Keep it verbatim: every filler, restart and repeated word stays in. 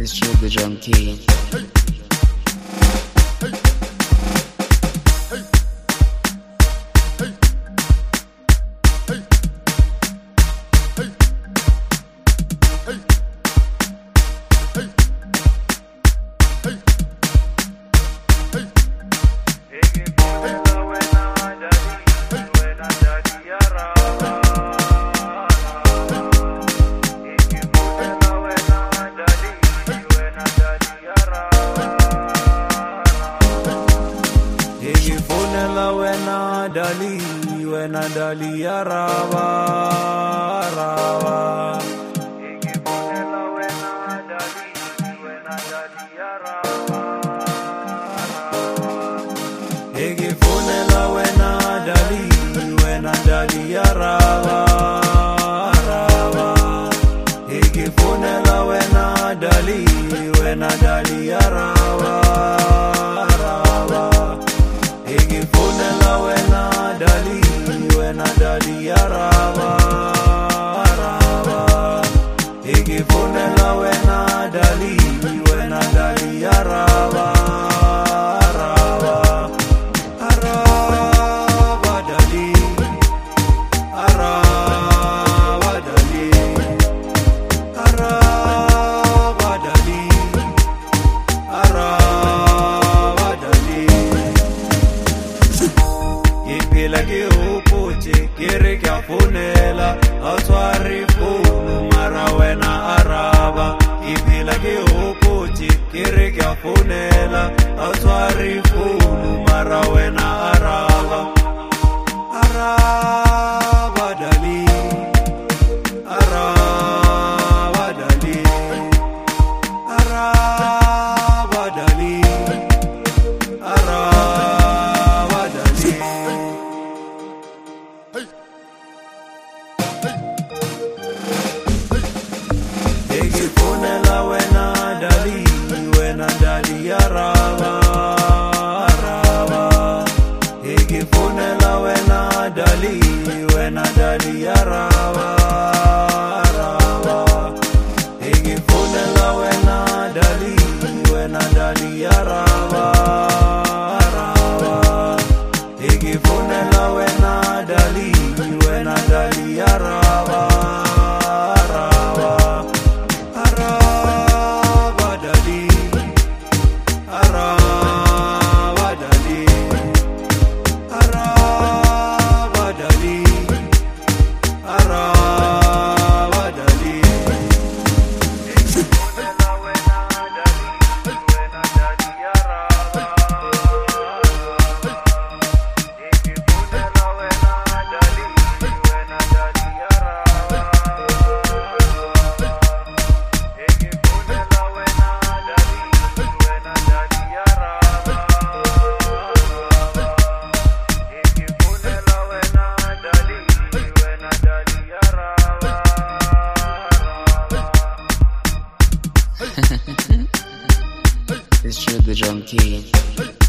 It's true, the junkie. Igifunela wena dali, wena dali ya rava, rava. Igifunela wena dali, wena dali ya rava, rava. Igifunela wena dali, wena dali ya rava, rava. Igifunela wena dali, wena dali ya rava. Igifunela wena dali, wena dali ya rava, rava. Igifunela wena dali, wena dali ya rava, rava. Arava dali, arava dali, arava dali, arava dali. Iphila ke hopotse ke re ke a fonela a tshware founu mara wena araba. Iphila ke hopotse ke re ke a fonela a tshware founu mara wena araba. Araba dali, araba dali, araba dali, araba dali. Igifunela wena dali, wena dali ya rava, rava. Igifunela wena dali, wena dali ya rava, rava. Igifunela wena dali, wena dali ya rava, rava. Igifunela wena dali, wena dali ya rava, rava. Arava dali, arava dali, arava dali, arava dali. Igifunela wena dali, wena dali ya rava, igifunela wena dali, wena dali ya rava. Igifunela wena dali, wena dali ya rava, igifunela wena dali, wena dali ya rava. It's true, the junkie.